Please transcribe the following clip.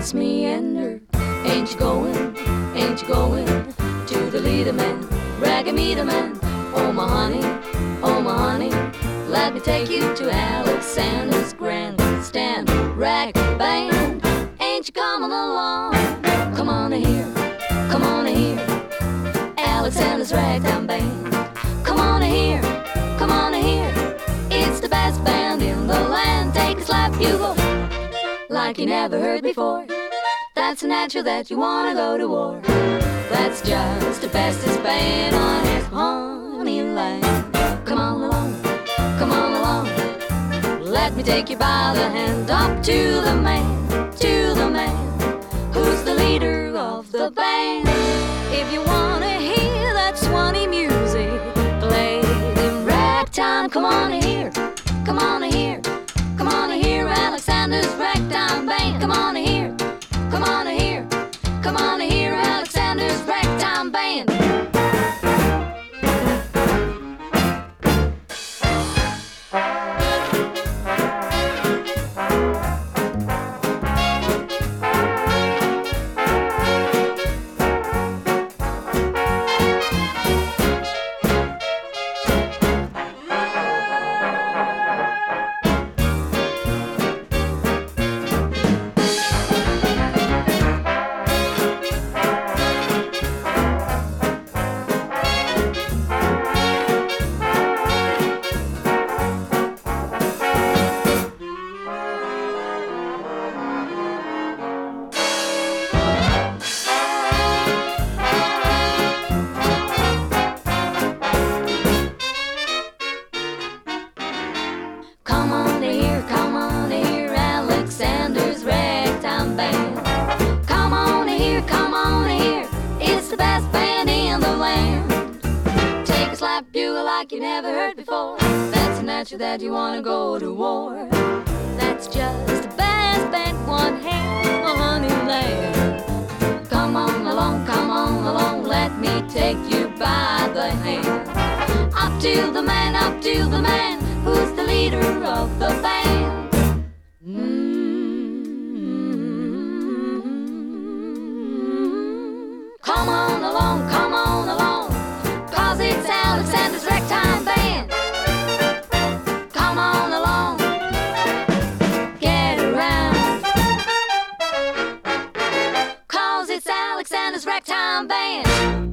dance meander. Ain't you going, ain't you going to the leader man, ragameter man? Oh my honey, let me take you to Alexander's grandstand rag band. Ain't you coming along? Come on here, Alexander's ragtime band. Come on here, it's the best band in the land. Take a slap bugle like you never heard before. That's natural that you wanna go to war. That's just the bestest band on his honey land. Come on along, let me take you by the hand up to the man, who's the leader of the band. If you wanna hear that swanny music played in ragtime, come on here, Alexander's ragtime band. Come on here, Alexander's ragtime band. Come on here, Alexander's ragtime band. Come on here, it's the best band in the land. Take a slap bugle like you never heard before. That's natural that you wanna go to war. That's just the best band one has on honey land. Come on along, let me take you by the hand. Up to the man, who's the leader of the band. Come on along, 'cause it's Alexander's ragtime band. Come on along, get around, 'cause it's Alexander's ragtime band.